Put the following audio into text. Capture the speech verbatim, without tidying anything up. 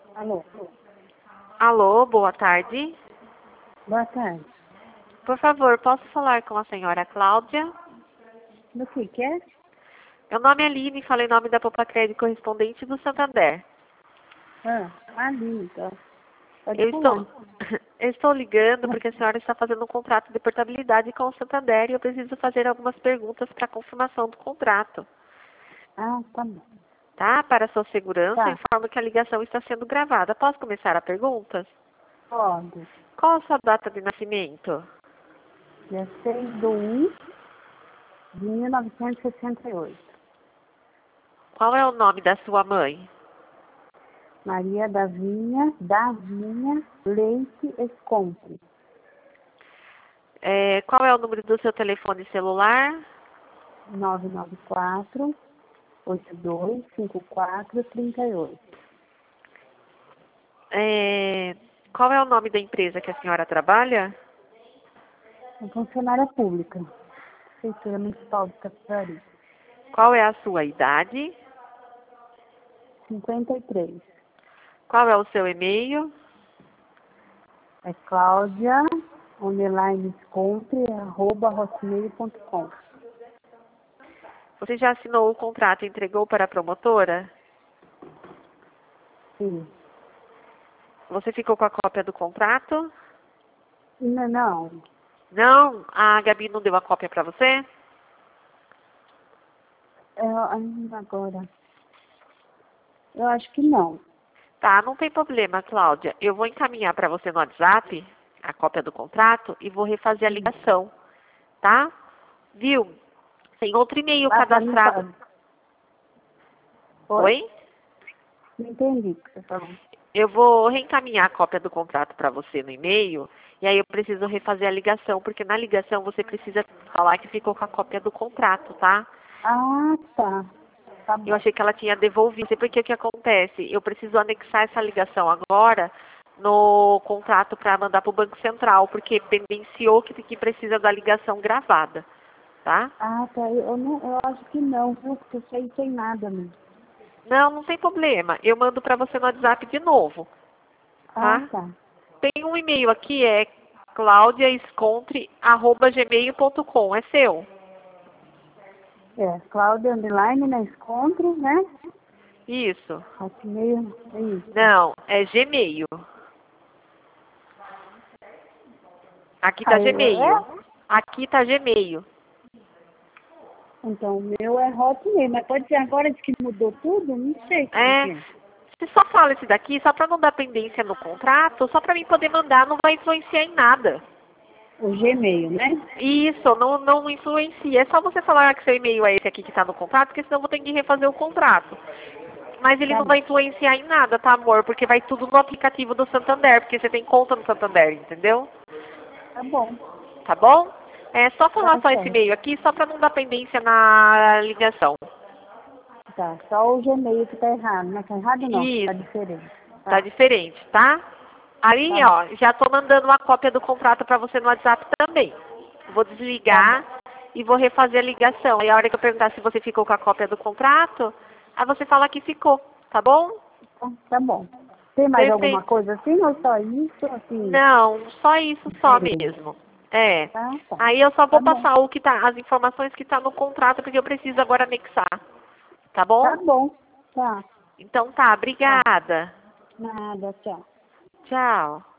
Alô? Alô, boa tarde. Boa tarde. Por favor, posso falar com a senhora Cláudia? Do que que é? Meu nome é Aline, falei em nome da Popa Crédito correspondente do Santander. Ah, ali, então. Pode Eu falar. estou, eu estou ligando porque a senhora está fazendo um contrato de portabilidade com o Santander e eu preciso fazer algumas perguntas para confirmação do contrato. Ah, tá bom. Tá? Para sua segurança, Tá. informo que a ligação está sendo gravada. Posso começar a perguntas? Pode. Qual a sua data de nascimento? Dia seis de um de mil novecentos e sessenta e oito. Qual é o nome da sua mãe? Maria da Vinha, da Vinha, Leite Escompre. É, qual é o número do seu telefone celular? nove nove quatro, oito dois cinco quatro, três oito. É, qual é o nome da empresa que a senhora trabalha? É funcionária pública. Prefeitura Municipal de Capivari. Qual é a sua idade? cinquenta e três. Qual é o seu e-mail? É Cláudia, underline Escompre, arroba hotmail ponto com. Você já assinou o contrato e entregou para a promotora? Sim. Você ficou com a cópia do contrato? Não, não. Não? A Gabi não deu a cópia para você? Eu, ainda agora. Eu acho que não. Tá, não tem problema, Cláudia. Eu vou encaminhar para você no WhatsApp a cópia do contrato e vou refazer a Sim. ligação, tá? Viu? Tem outro e-mail Ah, pra mim cadastrado. pode. Oi? Oi? Não entendi o que você falou. Eu vou reencaminhar a cópia do contrato para você no e-mail, e aí eu preciso refazer a ligação, porque na ligação você precisa falar que ficou com a cópia do contrato, tá? Ah, tá. Tá Eu bom. achei que ela tinha devolvido, porque o que acontece? Eu preciso anexar essa ligação agora no contrato para mandar para o Banco Central, porque pendenciou que, que precisa da ligação gravada, tá? Ah, tá. Eu, não, eu acho que não, viu? Porque isso aí tem nada, né? Não, não tem problema. Eu mando para você no WhatsApp de novo, Ah, tá? tá. Tem um e-mail aqui, é claudiaescontre arroba gmail ponto com. É seu? É, Cláudia, underline, na Escompre, né? Isso. Hotmail, é isso. Não, é Gmail. Aqui tá Aí, é? Gmail. Aqui tá Gmail. Então, o meu é Hotmail, mas pode ser agora que mudou tudo? Não sei como É, que é. você só fala esse daqui só para não dar pendência no contrato, só para mim poder mandar, não vai influenciar em nada. O Gmail, né? Isso, não, não influencia. É só você falar que seu e-mail é esse aqui que está no contrato, porque senão eu vou ter que refazer o contrato. Mas ele Tá não bom. vai influenciar em nada, tá, amor? Porque vai tudo no aplicativo do Santander, porque você tem conta no Santander, entendeu? Tá bom. Tá bom? É só falar Tá só esse certo. e-mail aqui, só para não dar pendência na ligação. Tá. Só o Gmail que tá errado, né? Tá errado não, tá Isso, diferente. tá Tá. diferente, tá? Aí, Tá bom. ó, já tô mandando uma cópia do contrato para você no WhatsApp também. Vou Tá bom. desligar e vou refazer a ligação. Aí a hora que eu perguntar se você ficou com a cópia do contrato, aí você fala que ficou, tá bom? Tá, tá bom. Tem mais alguma Perfeito. coisa assim ou só isso, assim, Não, só isso só diferente? mesmo. É. Tá, tá. Aí eu só Tá vou bom. passar o que tá, as informações que tá no contrato, porque eu preciso agora anexar. Tá Tá bom? bom. Tá. Então tá, Tá. obrigada. Nada, tchau. Tchau.